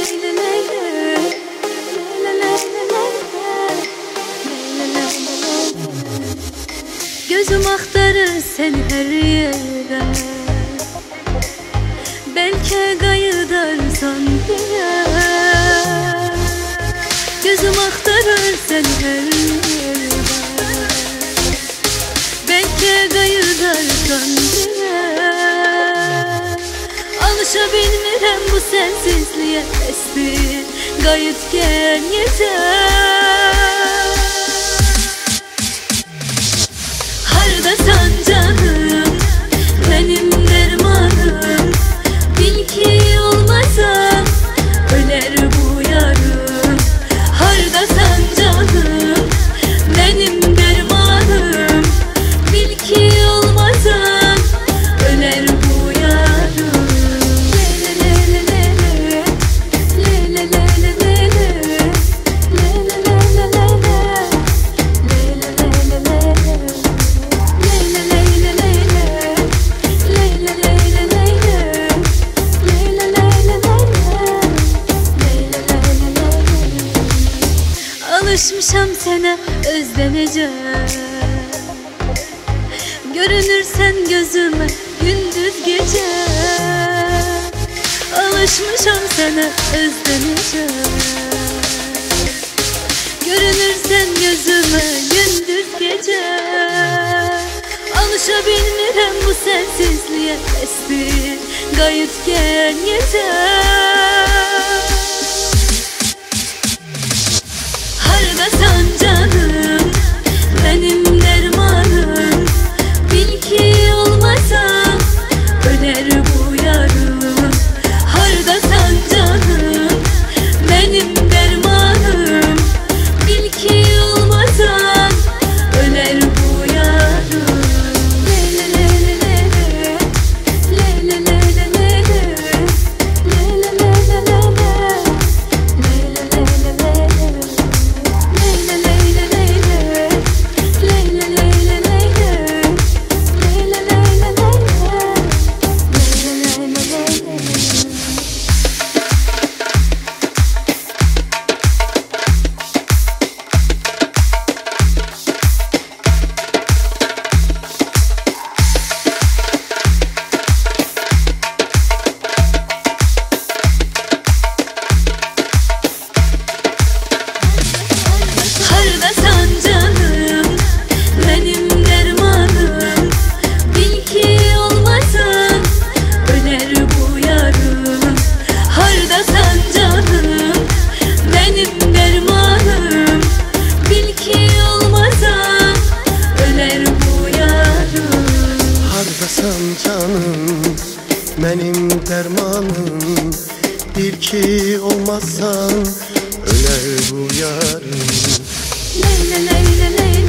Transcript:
Gözüm axtarır seni her yere, belki qayıdarsan diye. Gözüm axtarır seni her yere, belki qayıdarsan diye. Alışa bilmirəm bu sensizliğe, estir qayıt gəl yeter. Hardasan canım, benim dermanım, bil ki olmasam öler bu yarım. Hardasan canım, benim dermanım, bil ki olmasam öler bu yarım. Alışmışam sana özleneceğim, görünürsen gözüme gündüz gece. Alışmışam sana özleneceğim, görünürsen gözüme gündüz gece. Alışa bilmirəm bu sensizliğe, estir qayıt gəl yeter. Hardasan canım, benim dermanım, bil ki olmasam öler bu yarım. Hardasan canım, benim dermanım, bil ki olmasam öler bu yarım. Hardasan canım, benim dermanım, bil ki olmasam öler bu yarım. Hardasan canım, benim dermanım, bil ki olmasam öler bu yarım. Hardasan canım, benim dermanım, bil ki olmazsan öler bu yarım. Leyla leyla leyla.